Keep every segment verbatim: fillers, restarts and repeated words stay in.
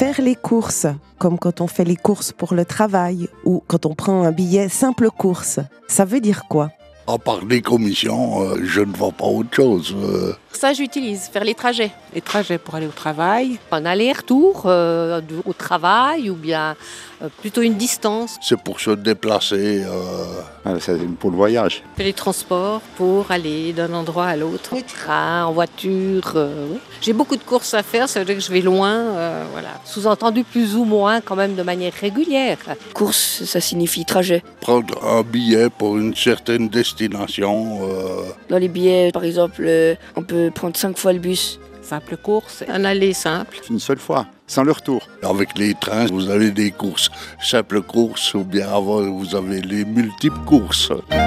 Faire les courses, comme quand on fait les courses pour le travail ou quand on prend un billet simple course, ça veut dire quoi? À part des commissions, euh, je ne vois pas autre chose. Euh. Ça, j'utilise, faire les trajets. Les trajets pour aller au travail. Un aller-retour euh, au travail ou bien euh, plutôt une distance. C'est pour se déplacer. Euh. Ah, c'est pour le voyage. Faire les transports pour aller d'un endroit à l'autre. Le train, en voiture. Euh, oui. J'ai beaucoup de courses à faire, ça veut dire que je vais loin. Euh, voilà. Sous-entendu plus ou moins quand même de manière régulière. Course, ça signifie trajet. Prendre un billet pour une certaine destination. Euh. Dans les billets, par exemple, euh, on peut prendre cinq fois le bus. Simple course. Un aller simple. Une seule fois, sans le retour. Avec les trains, vous avez des courses simples courses ou bien avant, vous avez les multiples courses.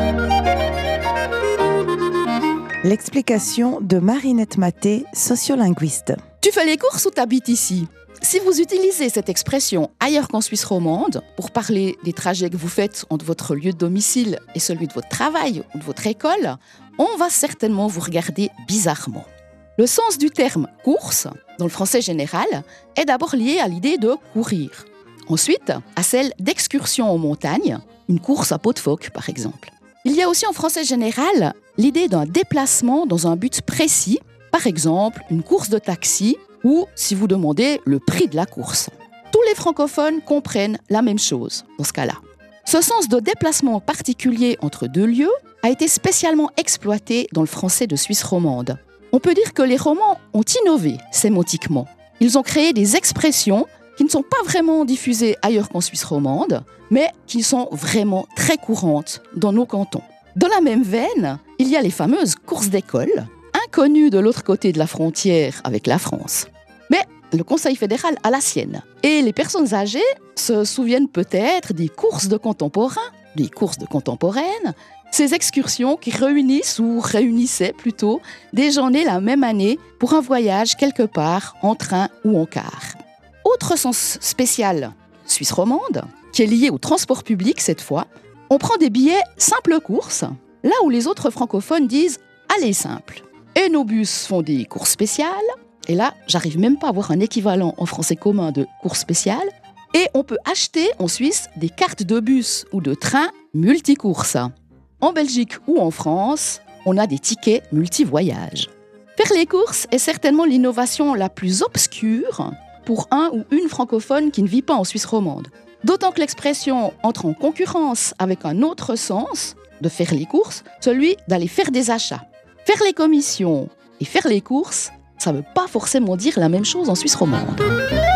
L'explication de Marinette Maté, sociolinguiste. Tu fais les courses ou t'habites ici? Si vous utilisez cette expression ailleurs qu'en Suisse romande pour parler des trajets que vous faites entre votre lieu de domicile et celui de votre travail ou de votre école, on va certainement vous regarder bizarrement. Le sens du terme « course » dans le français général est d'abord lié à l'idée de courir. Ensuite, à celle d'excursion en montagne, une course à peau de phoque par exemple. Il y a aussi en français général l'idée d'un déplacement dans un but précis, par exemple une course de taxi ou, si vous demandez, le prix de la course. Tous les francophones comprennent la même chose dans ce cas-là. Ce sens de déplacement particulier entre deux lieux a été spécialement exploité dans le français de Suisse romande. On peut dire que les romans ont innové sémantiquement. Ils ont créé des expressions qui ne sont pas vraiment diffusées ailleurs qu'en Suisse romande, mais qui sont vraiment très courantes dans nos cantons. Dans la même veine, il y a les fameuses courses d'école, inconnues de l'autre côté de la frontière avec la France. Mais le Conseil fédéral a la sienne. Et les personnes âgées se souviennent peut-être des courses de contemporains, des courses de contemporaines, ces excursions qui réunissent ou réunissaient plutôt des gens nés la même année pour un voyage quelque part en train ou en car. Autre sens spécial, Suisse romande, qui est lié au transport public cette fois, on prend des billets simple course, là où les autres francophones disent « aller simple ». Et nos bus font des courses spéciales, et là, j'arrive même pas à avoir un équivalent en français commun de course spéciale, et on peut acheter en Suisse des cartes de bus ou de train multicourses. En Belgique ou en France, on a des tickets multi-voyages. Faire les courses est certainement l'innovation la plus obscure pour un ou une francophone qui ne vit pas en Suisse romande. D'autant que l'expression entre en concurrence avec un autre sens de faire les courses, celui d'aller faire des achats. Faire les commissions et faire les courses, ça ne veut pas forcément dire la même chose en Suisse romande.